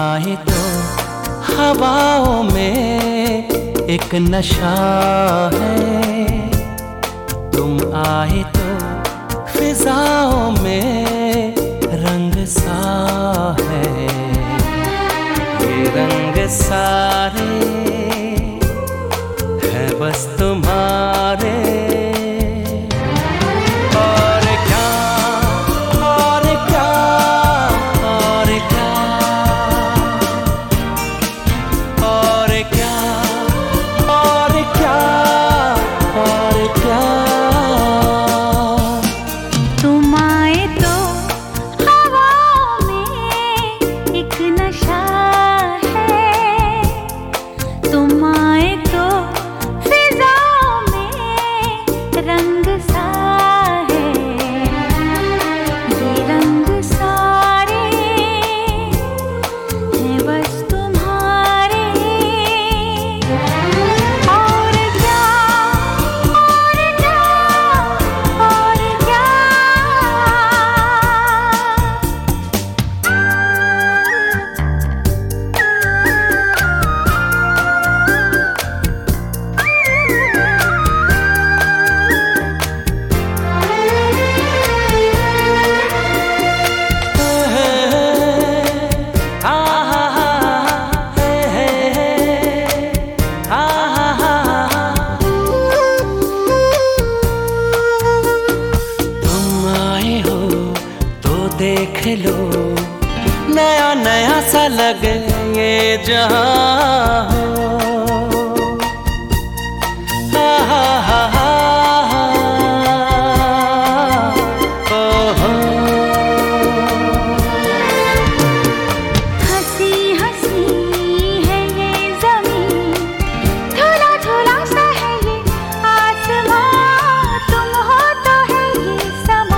आए तो हवाओं में एक नशा है, तुम आए तो फिजाओं में रंग सा है। ये रंग सारे हैं बस तुम्हारे। देख लो नया नया सा लगे ये जहां हो। हंसी हंसी है ये ज़मीन, धुला धुला सा है ये आसमां, तुम हो तो है ये समा।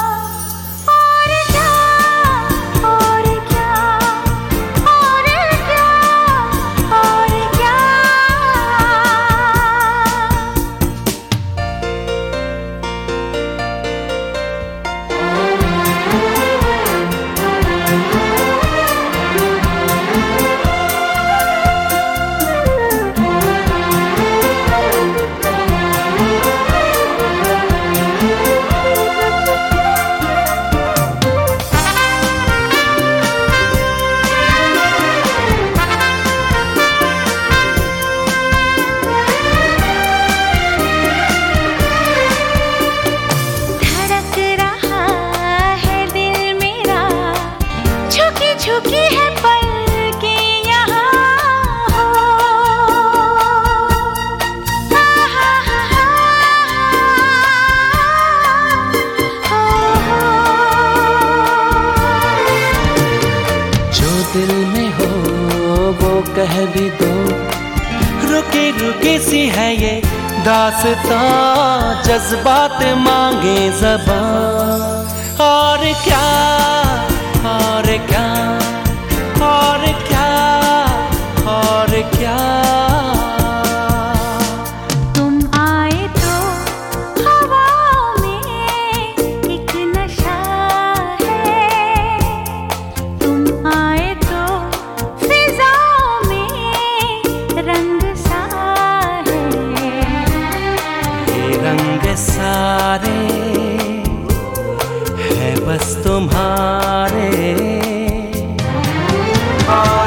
झुकी है पलकें यहाँ हो, जो दिल में हो वो कह भी दो, रुकी रुकी सी है ये दास्तां, जज्बात मांगे ज़बान। और क्या और क्या और क्या और क्या। तुम आए तो हवाओं में एक नशा है, तुम आए तो फिजाओं में रंग सा है। ये रंग सारे है बस तुम्हारे।